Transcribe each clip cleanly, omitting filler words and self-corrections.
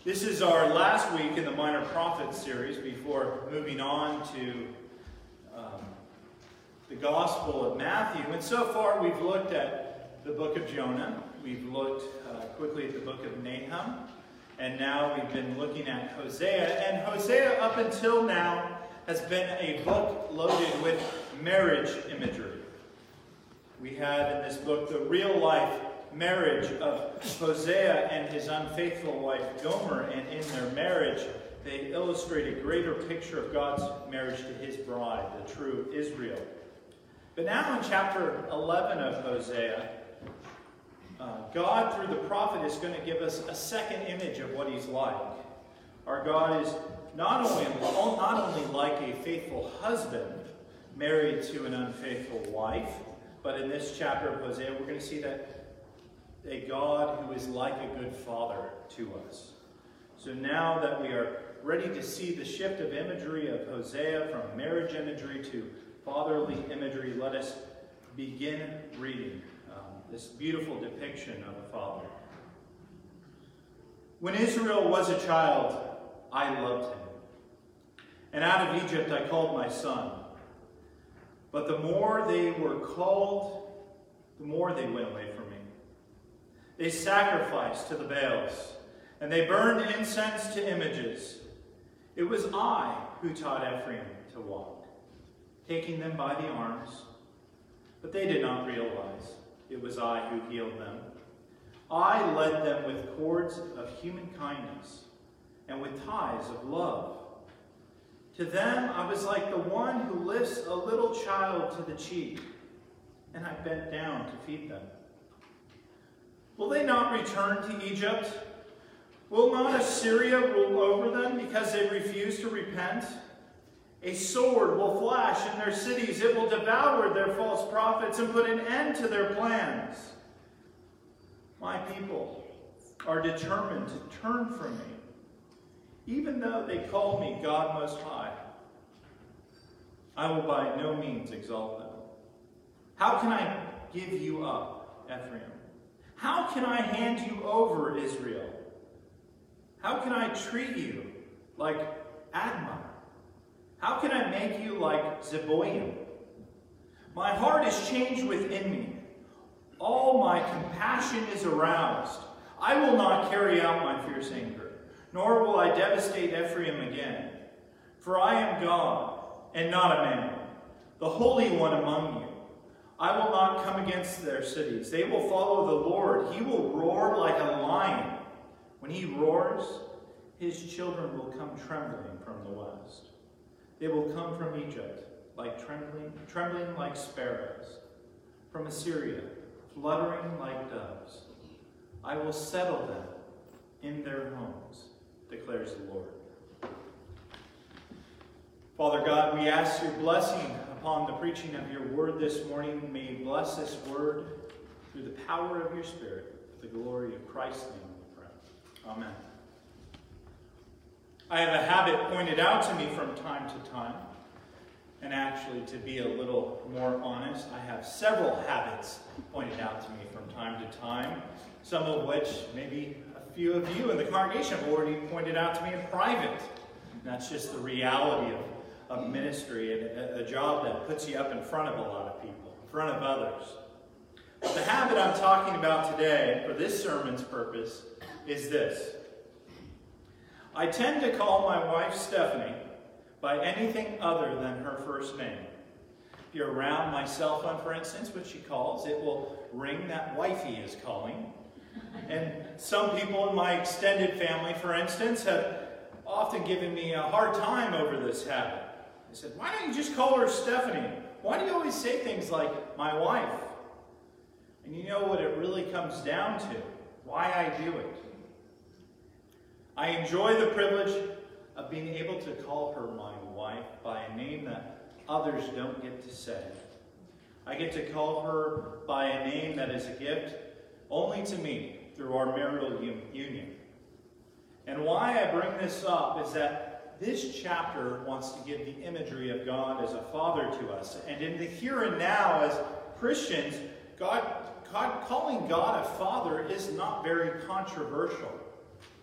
This is our last week in the Minor Prophets series before moving on to the Gospel of Matthew. And so far we've looked at the book of Jonah. We've looked quickly at the book of Nahum. And now we've been looking at Hosea. And Hosea, up until now, has been a book loaded with marriage imagery. We had in this book the real-life marriage of Hosea and his unfaithful wife Gomer, and in their marriage they illustrate a greater picture of God's marriage to his bride, the true Israel. But now in chapter 11 of Hosea, God through the prophet is going to give us a second image of what he's like. Our God is not only like a faithful husband married to an unfaithful wife, but in this chapter of Hosea we're going to see that a God who is like a good father to us. So now that we are ready to see the shift of imagery of Hosea from marriage imagery to fatherly imagery, let us begin reading this beautiful depiction of a father. When Israel was a child, I loved him. And out of Egypt I called my son. But the more they were called, the more they went away from me. They sacrificed to the Baals, and they burned incense to images. It was I who taught Ephraim to walk, taking them by the arms. But they did not realize it was I who healed them. I led them with cords of human kindness and with ties of love. To them I was like the one who lifts a little child to the cheek, and I bent down to feed them. Will they not return to Egypt? Will not Assyria rule over them because they refuse to repent? A sword will flash in their cities. It will devour their false prophets and put an end to their plans. My people are determined to turn from me, even though they call me God Most High. I will by no means exalt them. How can I give you up, Ephraim? How can I hand you over, Israel? How can I treat you like Admah? How can I make you like Zeboim? My heart is changed within me. All my compassion is aroused. I will not carry out my fierce anger, nor will I devastate Ephraim again. For I am God, and not a man, the Holy One among you. I will not come against their cities. They will follow the Lord. He will roar like a lion. When he roars, his children will come trembling from the west. They will come from Egypt, like trembling like sparrows. From Assyria, fluttering like doves. I will settle them in their homes, declares the Lord. Father God, we ask your blessing upon the preaching of your word this morning. May you bless this word through the power of your Spirit, for the glory of Christ's name we pray. Amen. I have a habit pointed out to me from time to time, and actually, to be a little more honest, I have several habits pointed out to me from time to time, some of which maybe a few of you in the congregation have already pointed out to me in private. And that's just the reality of ministry, and a job that puts you up in front of a lot of people, in front of others. But the habit I'm talking about today, for this sermon's purpose, is this. I tend to call my wife Stephanie by anything other than her first name. If you're around my cell phone, for instance, which she calls, it will ring that wifey is calling. And some people in my extended family, for instance, have often given me a hard time over this habit. They said, why don't you just call her Stephanie? Why do you always say things like, my wife? And you know what it really comes down to, why I do it. I enjoy the privilege of being able to call her my wife by a name that others don't get to say. I get to call her by a name that is a gift only to me through our marital union. And why I bring this up is that this chapter wants to give the imagery of God as a father to us. And in the here and now, as Christians, calling God a father is not very controversial.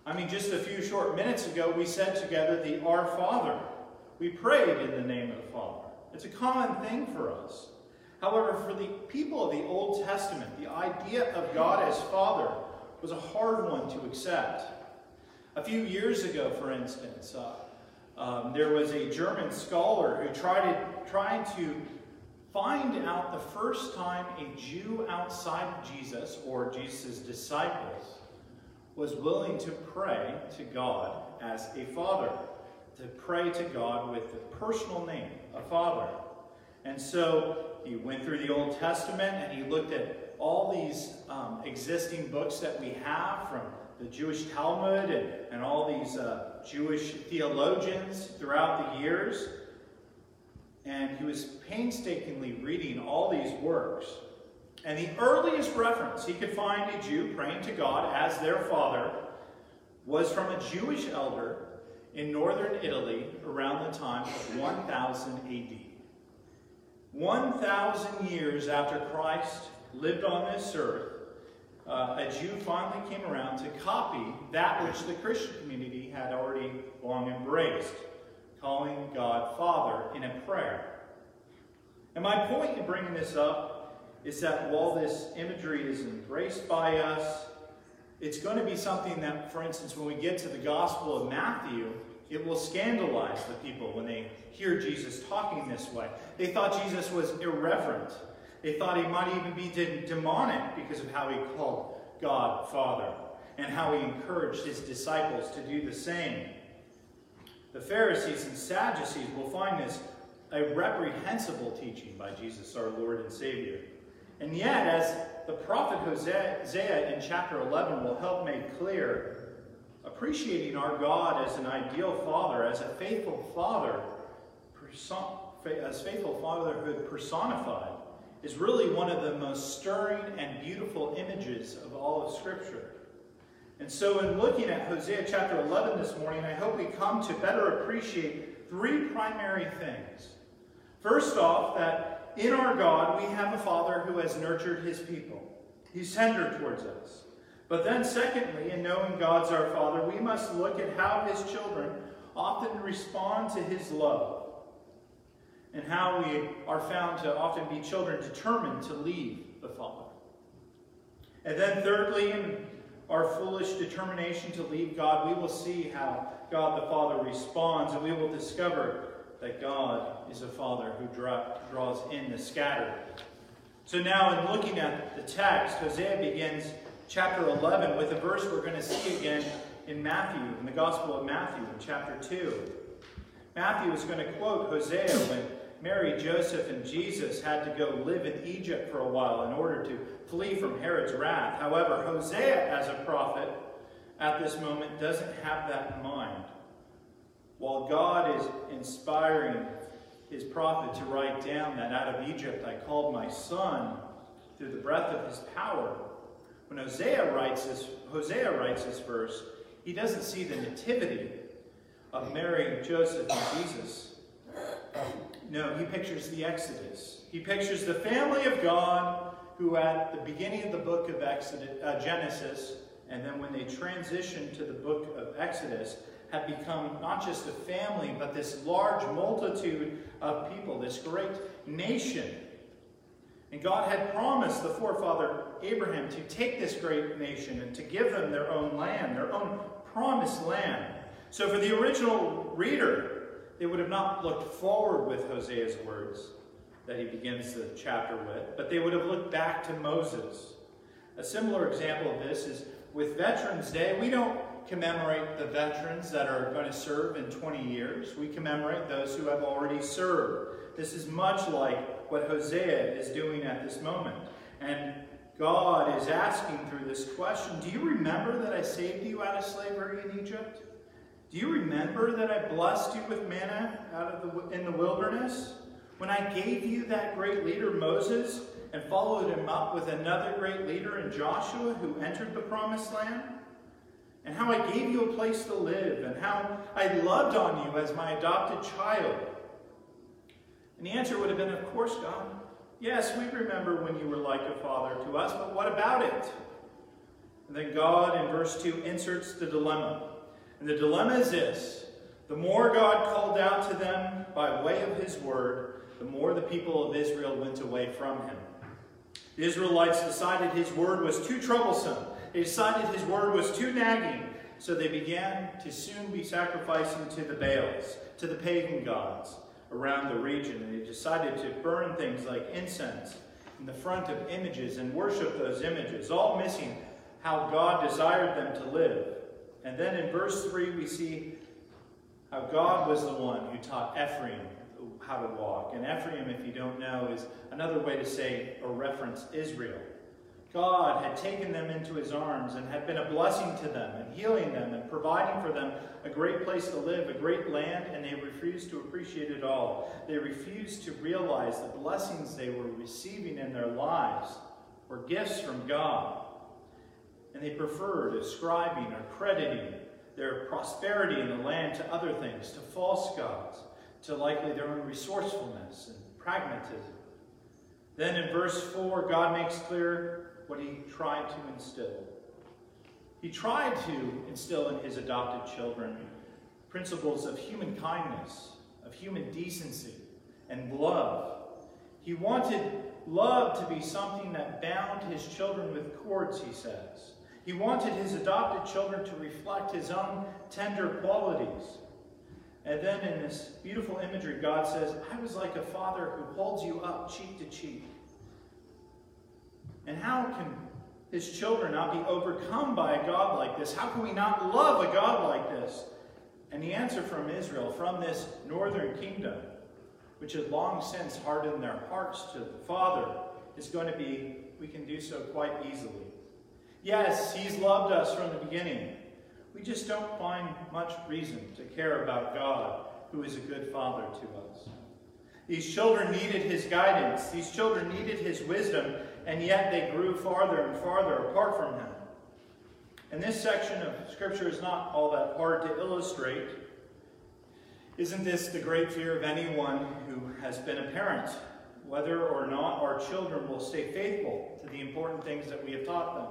I mean, just a few short minutes ago, we said together the Our Father. We prayed in the name of the Father. It's a common thing for us. However, for the people of the Old Testament, the idea of God as Father was a hard one to accept. A few years ago, for instance, there was a German scholar who tried to find out the first time a Jew outside of Jesus, or Jesus' disciples, was willing to pray to God as a Father, to pray to God with the personal name, a Father. And so he went through the Old Testament and he looked at all these existing books that we have from the Jewish Talmud and all these Jewish theologians throughout the years. And he was painstakingly reading all these works. And the earliest reference he could find a Jew praying to God as their Father was from a Jewish elder in northern Italy around the time of 1000 AD. 1,000 years after Christ lived on this earth, a Jew finally came around to copy that which the Christian community had already long embraced, calling God Father in a prayer. And my point in bringing this up is that while this imagery is embraced by us, it's going to be something that, for instance, when we get to the Gospel of Matthew, it will scandalize the people when they hear Jesus talking this way. They thought Jesus was irreverent. They thought he might even be demonic because of how he called God Father and how he encouraged his disciples to do the same. The Pharisees and Sadducees will find this a reprehensible teaching by Jesus, our Lord and Savior. And yet, as the prophet Hosea in chapter 11 will help make clear, appreciating our God as an ideal Father, as a faithful Father, as faithful fatherhood personified, is really one of the most stirring and beautiful images of all of Scripture. And so in looking at Hosea chapter 11 this morning, I hope we come to better appreciate three primary things. First off, that in our God, we have a Father who has nurtured his people. He's tender towards us. But then secondly, in knowing God's our Father, we must look at how his children often respond to his love, and how we are found to often be children determined to leave the Father. And then thirdly, in our foolish determination to leave God, we will see how God the Father responds, and we will discover that God is a Father who draws in the scattered. So now in looking at the text, Hosea begins chapter 11 with a verse we're going to see again in Matthew, in the Gospel of Matthew, in chapter 2. Matthew is going to quote Hosea when Mary, Joseph, and Jesus had to go live in Egypt for a while in order to flee from Herod's wrath. However, Hosea, as a prophet, at this moment doesn't have that in mind. While God is inspiring his prophet to write down that out of Egypt I called my son through the breath of his power, when Hosea writes this verse, he doesn't see the nativity of Mary, Joseph, and Jesus. No, he pictures the Exodus. He pictures the family of God who at the beginning of the book of Genesis, and then when they transitioned to the book of Exodus, had become not just a family, but this large multitude of people, this great nation. And God had promised the forefather Abraham to take this great nation and to give them their own land, their own promised land. So for the original reader, they would have not looked forward with Hosea's words that he begins the chapter with, but they would have looked back to Moses. A similar example of this is with Veterans Day. We don't commemorate the veterans that are going to serve in 20 years. We commemorate those who have already served. This is much like what Hosea is doing at this moment. And God is asking through this question, do you remember that I saved you out of slavery in Egypt? Do you remember that I blessed you with manna in the wilderness? When I gave you that great leader Moses and followed him up with another great leader in Joshua who entered the promised land? And how I gave you a place to live, and how I loved on you as my adopted child? And the answer would have been, of course, God. Yes, we remember when you were like a father to us, but what about it? And then God, in verse 2, inserts the dilemma. And the dilemma is this: the more God called out to them by way of his word, the more the people of Israel went away from him. The Israelites decided his word was too troublesome. They decided his word was too nagging. So they began to soon be sacrificing to the Baals, to the pagan gods around the region. And they decided to burn things like incense in the front of images and worship those images, all missing how God desired them to live. And then in verse 3 we see how God was the one who taught Ephraim how to walk. And Ephraim, if you don't know, is another way to say or reference Israel. God had taken them into his arms and had been a blessing to them and healing them and providing for them a great place to live, a great land, and they refused to appreciate it all. They refused to realize the blessings they were receiving in their lives were gifts from God. And they preferred ascribing or crediting their prosperity in the land to other things, to false gods, to likely their own resourcefulness and pragmatism. Then in verse 4, God makes clear what he tried to instill. He tried to instill in his adopted children principles of human kindness, of human decency, and love. He wanted love to be something that bound his children with cords, he says. He wanted his adopted children to reflect his own tender qualities. And then in this beautiful imagery, God says, I was like a father who holds you up cheek to cheek. And how can his children not be overcome by a God like this? How can we not love a God like this? And the answer from Israel, from this northern kingdom, which had long since hardened their hearts to the Father, is going to be, we can do so quite easily. Yes, he's loved us from the beginning. We just don't find much reason to care about God, who is a good Father to us. These children needed his guidance. These children needed his wisdom, and yet they grew farther and farther apart from him. And this section of Scripture is not all that hard to illustrate. Isn't this the great fear of anyone who has been a parent, whether or not our children will stay faithful to the important things that we have taught them?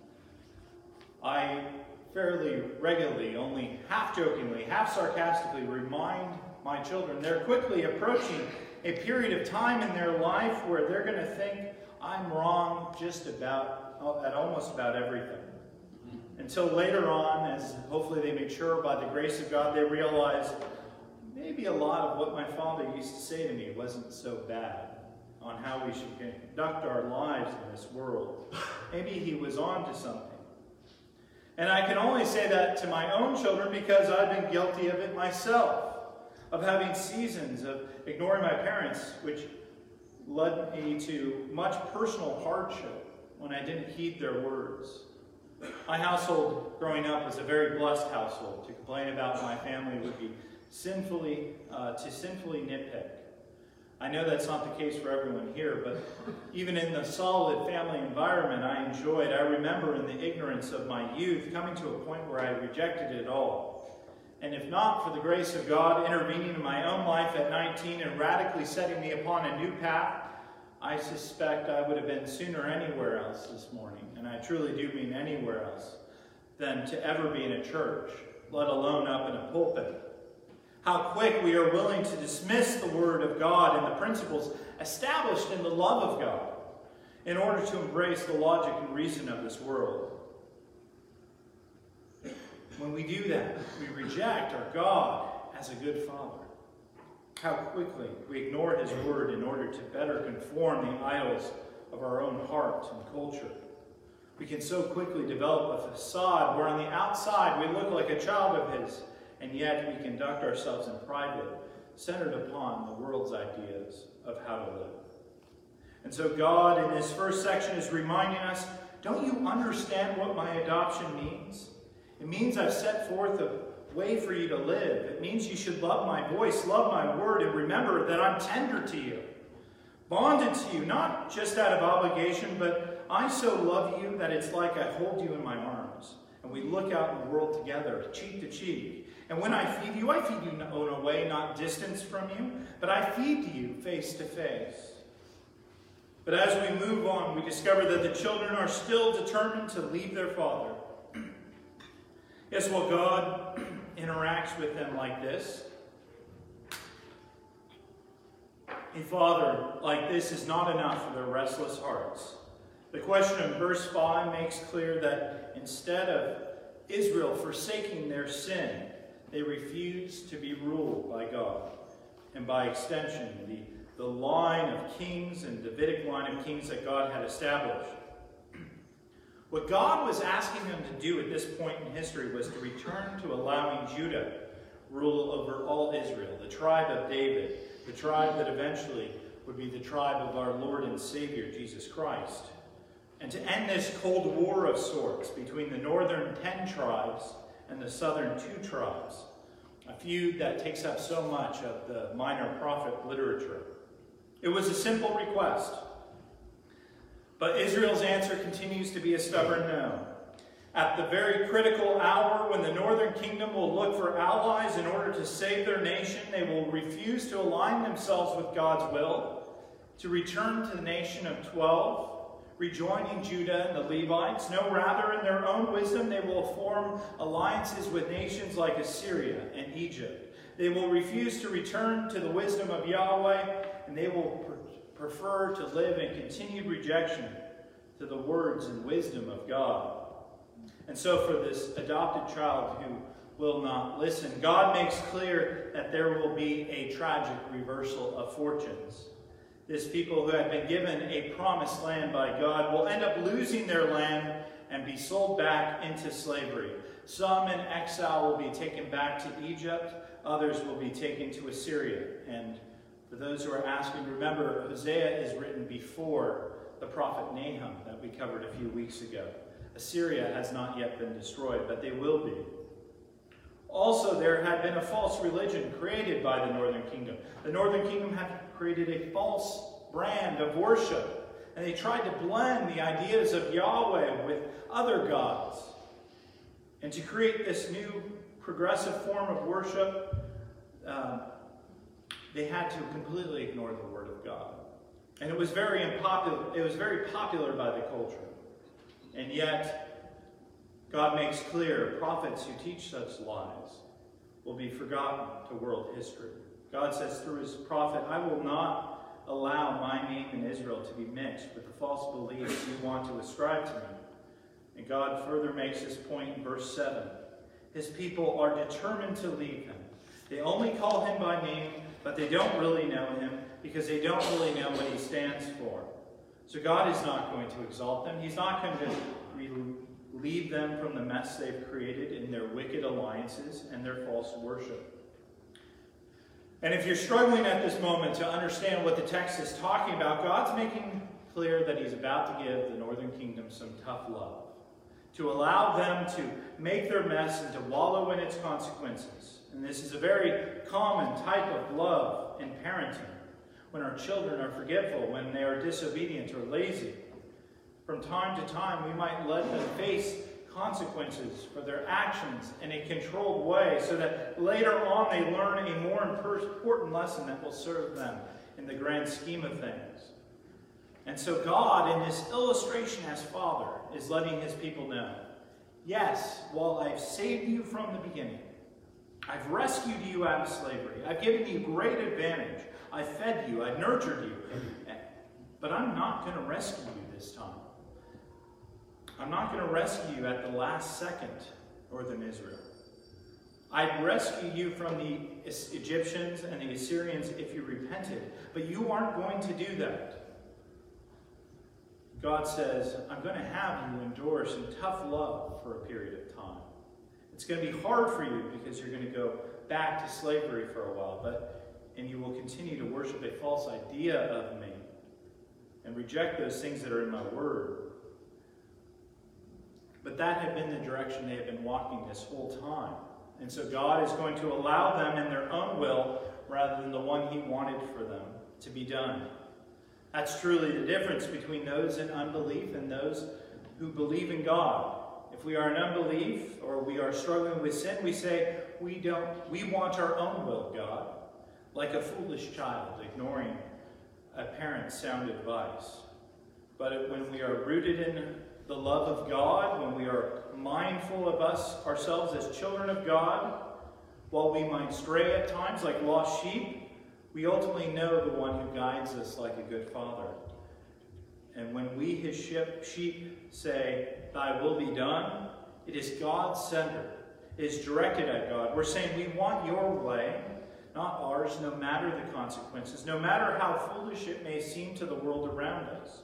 I fairly regularly, only half-jokingly, half-sarcastically remind my children they're quickly approaching a period of time in their life where they're going to think I'm wrong just about, at almost about everything. Until later on, as hopefully they mature by the grace of God, they realize maybe a lot of what my father used to say to me wasn't so bad on how we should conduct our lives in this world. Maybe he was on to something. And I can only say that to my own children because I've been guilty of it myself, of having seasons of ignoring my parents, which led me to much personal hardship when I didn't heed their words. My household growing up was a very blessed household. To complain about my family would be sinfully nitpick. I know that's not the case for everyone here, but even in the solid family environment I enjoyed, I remember in the ignorance of my youth coming to a point where I rejected it all. And if not for the grace of God intervening in my own life at 19 and radically setting me upon a new path, I suspect I would have been sooner anywhere else this morning, and I truly do mean anywhere else, than to ever be in a church, let alone up in a pulpit. How quick we are willing to dismiss the Word of God and the principles established in the love of God in order to embrace the logic and reason of this world. When we do that, we reject our God as a good Father. How quickly we ignore his word in order to better conform the idols of our own heart and culture. We can so quickly develop a facade where on the outside we look like a child of his, and yet we conduct ourselves in private, centered upon the world's ideas of how to live. And so God, in this first section, is reminding us, don't you understand what my adoption means? It means I've set forth a way for you to live. It means you should love my voice, love my word, and remember that I'm tender to you, bonded to you, not just out of obligation, but I so love you that it's like I hold you in my arms. And we look out in the world together, cheek to cheek. And when I feed you in a way not distance from you, but I feed you face to face. But as we move on, we discover that the children are still determined to leave their father. Yes, well, God interacts with them like this. A father like this is not enough for their restless hearts. The question in verse 5 makes clear that instead of Israel forsaking their sin, they refuse to be ruled by God. And by extension, the line of kings and Davidic line of kings that God had established. What God was asking them to do at this point in history was to return to allowing Judah rule over all Israel, the tribe of David, the tribe that eventually would be the tribe of our Lord and Savior, Jesus Christ. And to end this Cold War of sorts between the northern 10 tribes and the southern 2 tribes, a feud that takes up so much of the minor prophet literature. It was a simple request. But Israel's answer continues to be a stubborn no. At the very critical hour when the northern kingdom will look for allies in order to save their nation, they will refuse to align themselves with God's will, to return to the nation of 12, rejoining Judah and the Levites. No, rather, in their own wisdom, they will form alliances with nations like Assyria and Egypt. They will refuse to return to the wisdom of Yahweh, and they will prefer to live in continued rejection to the words and wisdom of God. And so for this adopted child who will not listen, God makes clear that there will be a tragic reversal of fortunes. This people who have been given a promised land by God will end up losing their land and be sold back into slavery. Some in exile will be taken back to Egypt. Others will be taken to Assyria. And for those who are asking, remember, Hosea is written before the prophet Nahum that we covered a few weeks ago. Assyria has not yet been destroyed, but they will be. Also, there had been a false religion created by the northern kingdom. The northern kingdom had created a false brand of worship, and they tried to blend the ideas of Yahweh with other gods. And to create this new progressive form of worship, they had to completely ignore the Word of God. And it was very unpopular. It was very popular by the culture. And yet, God makes clear prophets who teach such lies will be forgotten to world history. God says through his prophet, I will not allow my name in Israel to be mixed with the false beliefs you want to ascribe to me. And God further makes this point in verse 7. His people are determined to leave him. They only call him by name, but they don't really know him because they don't really know what he stands for. So God is not going to exalt them. He's not going to relieve them from the mess they've created in their wicked alliances and their false worship. And if you're struggling at this moment to understand what the text is talking about, God's making clear that he's about to give the northern kingdom some tough love, to allow them to make their mess and to wallow in its consequences. And this is a very common type of love in parenting, when our children are forgetful, when they are disobedient or lazy. From time to time, we might let them face consequences for their actions in a controlled way so that later on they learn a more important lesson that will serve them in the grand scheme of things. And so God, in this illustration as Father, is letting his people know, yes, while I've saved you from the beginning, I've rescued you out of slavery, I've given you great advantage, I've fed you, I've nurtured you, but I'm not going to rescue you this time. I'm not going to rescue you at the last second, northern Israel. I'd rescue you from the Egyptians and the Assyrians if you repented, but you aren't going to do that. God says, I'm going to have you endure some tough love for a period of time. It's going to be hard for you because you're going to go back to slavery for a while, and you will continue to worship a false idea of me and reject those things that are in my word. But that had been the direction they had been walking this whole time. And so God is going to allow them in their own will rather than the one he wanted for them to be done. That's truly the difference between those in unbelief and those who believe in God. If we are in unbelief or we are struggling with sin, we say, we want our own will, God, like a foolish child ignoring a parent's sound advice. But when we are rooted in the love of God, when we are mindful of ourselves as children of God, while we might stray at times like lost sheep, we ultimately know the one who guides us like a good father. And when we, his sheep, say, "Thy will be done," it is God-centered. It is directed at God. We're saying we want your way, not ours, no matter the consequences, no matter how foolish it may seem to the world around us.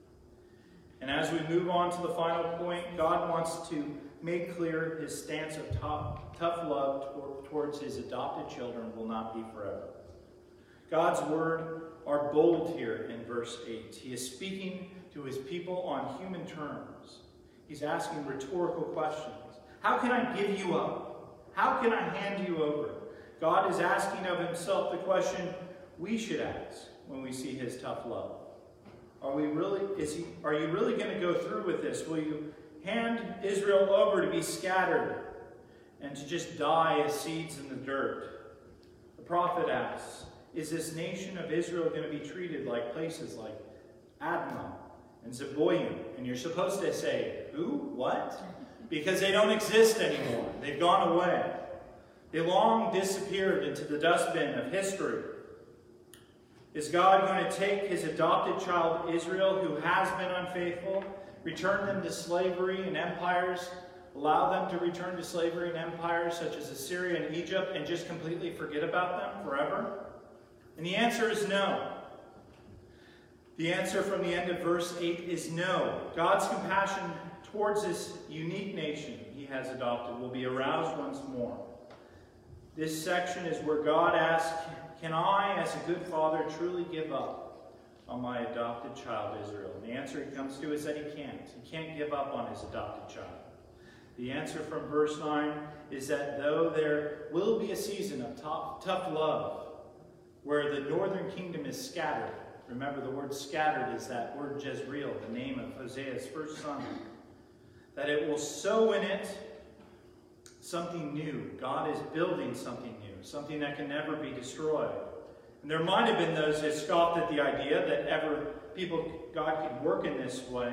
And as we move on to the final point, God wants to make clear his stance of tough love towards his adopted children will not be forever. God's word are bold here in verse 8. He is speaking to his people on human terms. He's asking rhetorical questions. How can I give you up? How can I hand you over? God is asking of himself the question we should ask when we see his tough love. Are you really going to go through with this? Will you hand Israel over to be scattered and to just die as seeds in the dirt? The prophet asks, is this nation of Israel going to be treated like places like Admah and Zeboim? And you're supposed to say, who? What? Because they don't exist anymore. They've gone away. They long disappeared into the dustbin of history. Is God going to take his adopted child Israel, who has been unfaithful, return them to slavery and empires, allow them to return to slavery and empires such as Assyria and Egypt, and just completely forget about them forever? And the answer is no. The answer from the end of verse 8 is no. God's compassion towards this unique nation he has adopted will be aroused once more. This section is where God asks, can I, as a good father, truly give up on my adopted child Israel? And the answer he comes to is that he can't. He can't give up on his adopted child. The answer from verse 9 is that though there will be a season of tough love, where the northern kingdom is scattered. Remember, the word scattered is that word Jezreel, the name of Hosea's first son. That it will sow in it something new. God is building something new, something that can never be destroyed. And there might have been those that scoffed at the idea that God could work in this way.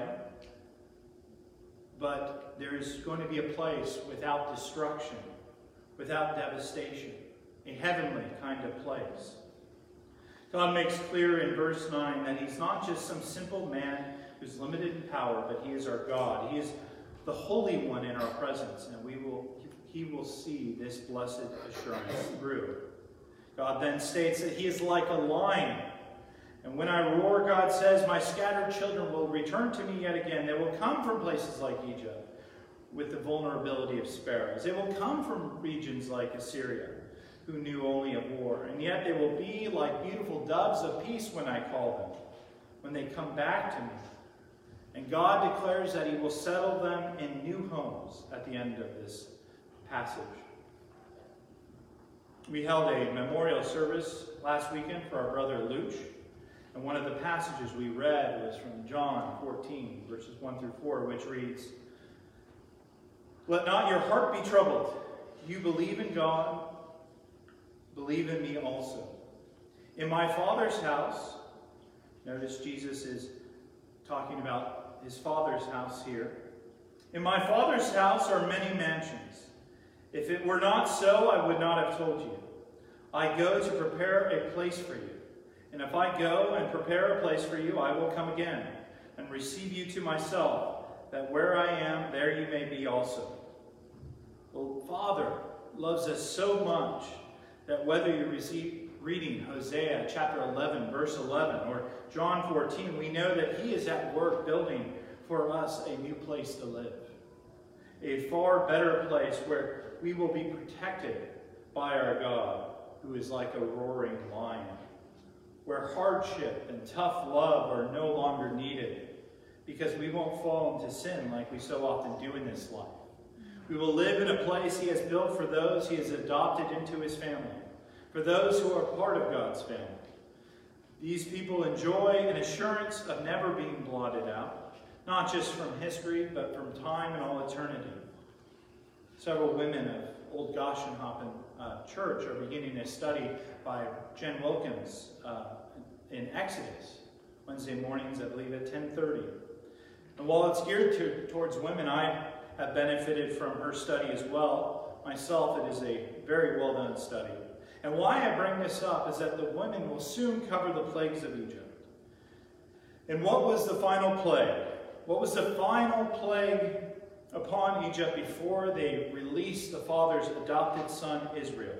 But there is going to be a place without destruction, without devastation, a heavenly kind of place. God makes clear in verse 9 that he's not just some simple man who's limited in power, but he is our God. He is the Holy One in our presence, and he will see this blessed assurance through. God then states that he is like a lion. And when I roar, God says, my scattered children will return to me yet again. They will come from places like Egypt with the vulnerability of sparrows. They will come from regions like Assyria, who knew only of war. And yet they will be like beautiful doves of peace when I call them, when they come back to me. And God declares that he will settle them in new homes at the end of this passage. We held a memorial service last weekend for our brother Luch. And one of the passages we read was from John 14, verses 1 through 4, which reads, let not your heart be troubled. You believe in God, believe in me also. In my Father's house, notice Jesus is talking about his Father's house here. In my Father's house are many mansions. If it were not so, I would not have told you. I go to prepare a place for you. And if I go and prepare a place for you, I will come again and receive you to myself, that where I am, there you may be also. The Father loves us so much that whether you're reading Hosea chapter 11, verse 11, or John 14, we know that he is at work building for us a new place to live. A far better place where we will be protected by our God, who is like a roaring lion. Where hardship and tough love are no longer needed, because we won't fall into sin like we so often do in this life. We will live in a place he has built for those he has adopted into his family, for those who are part of God's family. These people enjoy an assurance of never being blotted out, not just from history, but from time and all eternity. Several women of Old Goshenhoppen Church are beginning a study by Jen Wilkins in Exodus, Wednesday mornings, I believe, at 10:30. And while it's geared towards women, I have benefited from her study as well. Myself, it is a very well done study. And why I bring this up is that the women will soon cover the plagues of Egypt. And what was the final plague? What was the final plague upon Egypt before they released the father's adopted son, Israel?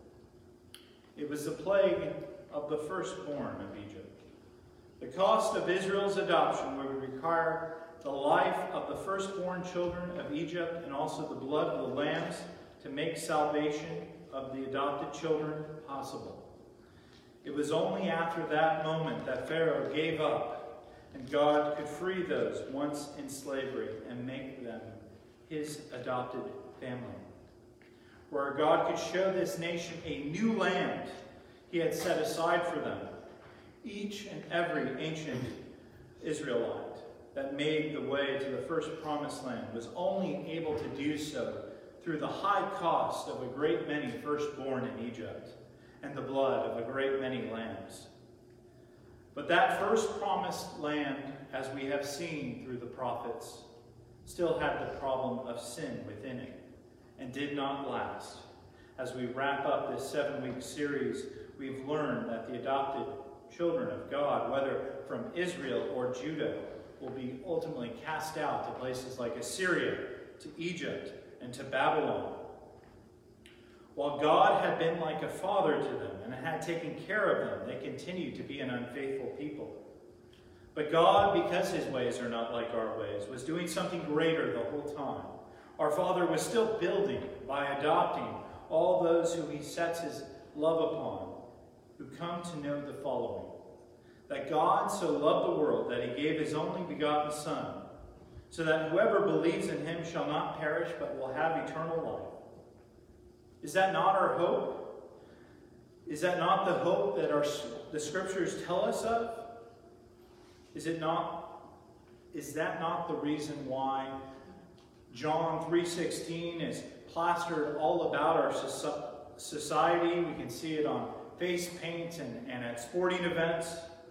It was the plague of the firstborn of Egypt. The cost of Israel's adoption would require the life of the firstborn children of Egypt and also the blood of the lambs to make salvation of the adopted children possible. It was only after that moment that Pharaoh gave up and God could free those once in slavery and make them his adopted family. Where God could show this nation a new land he had set aside for them. Each and every ancient Israelite that made the way to the first promised land was only able to do so through the high cost of a great many firstborn in Egypt and the blood of a great many lambs. But that first promised land, as we have seen through the prophets, still had the problem of sin within it and did not last. As we wrap up this 7-week series, we've learned that the adopted children of God, whether from Israel or Judah, will be ultimately cast out to places like Assyria, to Egypt, and to Babylon. While God had been like a father to them and had taken care of them, they continued to be an unfaithful people. But God, because his ways are not like our ways, was doing something greater the whole time. Our Father was still building by adopting all those who he sets his love upon, who come to know the following: that God so loved the world that he gave his only begotten Son, so that whoever believes in him shall not perish but will have eternal life. Is that not our hope? Is that not the hope that the Scriptures tell us of? Is that not the reason why John 3:16 is plastered all about our society? We can see it on face paint and at sporting events.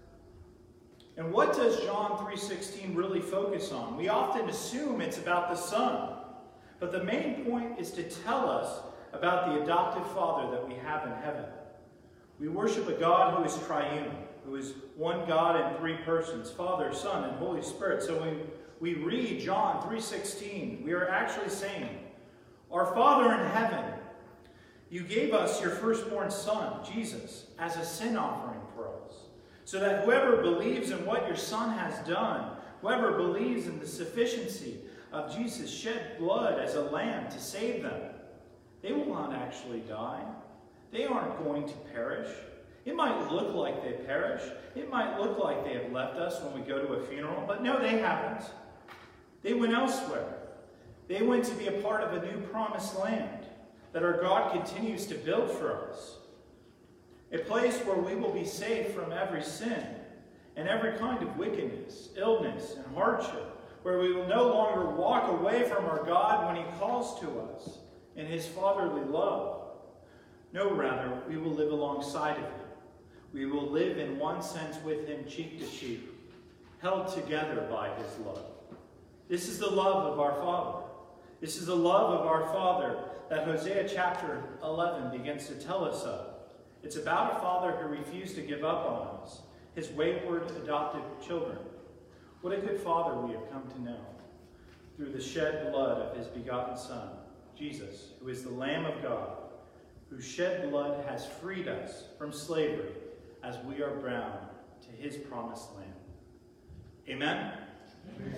And what does John 3:16 really focus on? We often assume it's about the Son, but the main point is to tell us about the adoptive Father that we have in heaven. We worship a God who is triune, who is one God in three persons, Father, Son, and Holy Spirit. So when we read John 3:16, we are actually saying, "Our Father in heaven, you gave us your firstborn Son, Jesus, as a sin offering for us, so that whoever believes in what your Son has done, whoever believes in the sufficiency of Jesus' shed blood as a lamb to save them, they will not actually die. They aren't going to perish. It might look like they perish. It might look like they have left us when we go to a funeral, but no, they haven't. They went elsewhere. They went to be a part of a new promised land that our God continues to build for us. A place where we will be safe from every sin and every kind of wickedness, illness, and hardship, where we will no longer walk away from our God when he calls to us in his fatherly love. No, rather, we will live alongside of him. We will live in one sense with him, cheek to cheek, held together by his love. This is the love of our Father. This is the love of our Father that Hosea chapter 11 begins to tell us of. It's about a father who refused to give up on us, his wayward adopted children. What a good Father we have come to know through the shed blood of his begotten Son, Jesus, who is the Lamb of God, whose shed blood has freed us from slavery as we are bound to his promised land. Amen? Amen.